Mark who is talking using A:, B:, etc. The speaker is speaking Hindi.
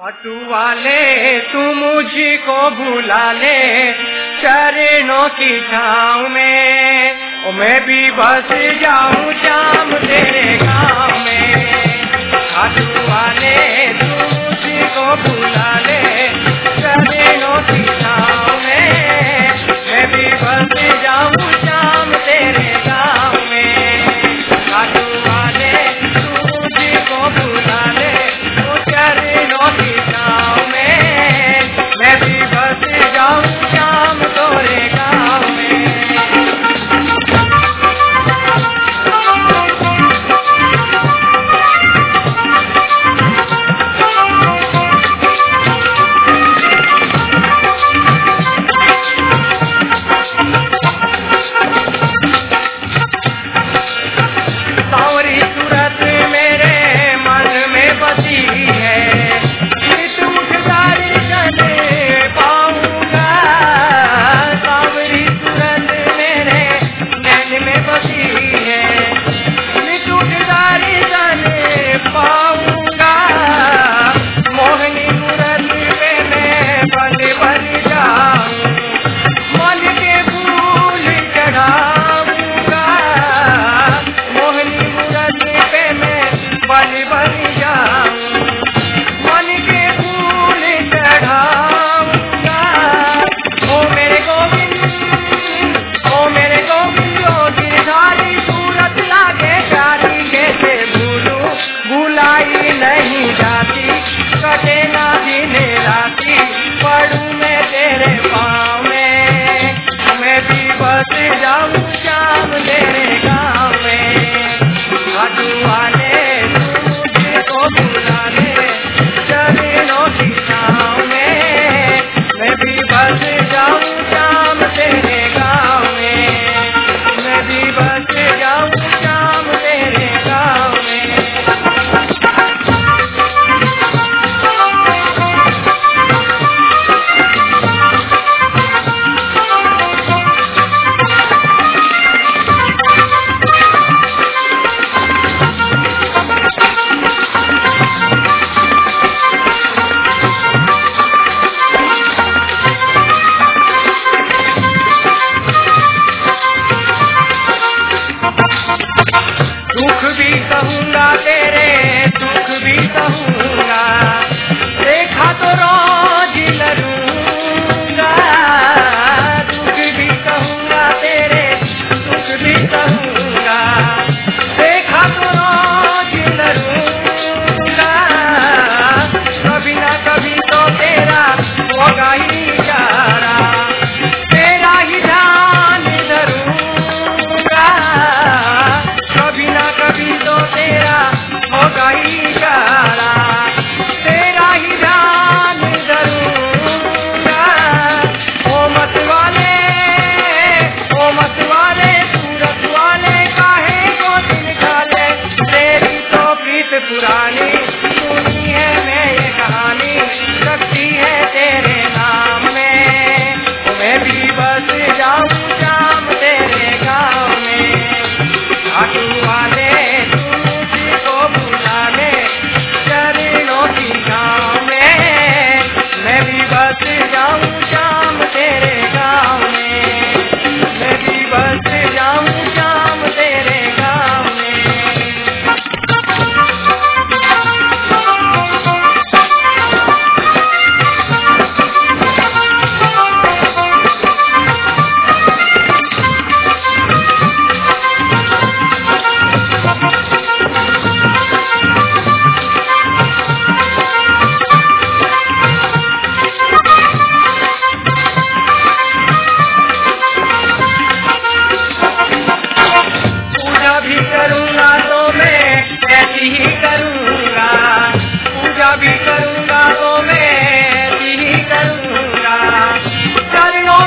A: ऑटो वाले तू मुझको भुला ले चरणों की छाँव में, ओ मैं भी बस जाऊं शाम तेरे गाँव में। ऑटो वाले तू मुझको भुला ले चरणों की छाँव में, मैं भी बस जाऊं शाम तेरे गाँव में। ऑटो वाले तू मुझको भुला ले चरणों की छाँव में, मैं भी बस जाऊं शाम तोरे गाँव में। सावरी सूरत मेरे मन में बसी है, पाऊंगा। सावरी सूरत मेरे नैन में बसी है, टूटदारी जाने पाऊंगा। मोहनी मूरत पे मैं बन बन जाऊं, मन के फूल चढ़ाऊंगा। मोहनी मूरत पे मैं बन बन जाऊं, मन के फूल चढ़ाऊंगा। ओ मेरे गोविंद ओ गिरधारी सूरत लागे प्यारी, कैसे भूलूं भुलाई नहीं जाती। कटे ना दिन राती पढ़ूं मैं तेरे पाँव में, मैं भी बस जाऊं शाम तेरे गाँव में। ऑटो वाले तू मुझको भुला ले चरणों की छाँव में, मैं भी बस जाऊं शाम तेरे गाँव में, मैं भी बस जाऊं शाम तेरे गाँव में। दुख भी कहूँगा तेरे दुख भी कहूँगा, देखा तो रोज लरूँगा। दुख भी कहूँगा तेरे दुख भी कहूँगा, देखा तो रोज लरूँगा। कभी ना कभी तो तेरा होगा ही इशारा, तेरा ही ध्यान धरूँगा। कभी ना कभी तो तेरा होगा ही इशारा, तेरा ही ध्यान धरूँगा। ओ मत वाले सूरत वाले काहे को दिल खाले, तेरी तो प्रीत पुरानी सुनी है मैं ये कहानी, शक्ति है तेरे नाम में। ओ मैं भी बस जाऊं शाम तेरे गाँव में। ऑटो वाले तू मुझको भुला ले चरणों की छाँव में, मैं भी बस जाऊं शाम तेरे गाँव में, मैं भी बस जाऊं शाम तेरे गाँव में। पूजा भी करूँगा तो मैं ऐसी ही करूँगा, पूजा भी करूँगा तो मैं ऐसी ही करूँगा। चरणों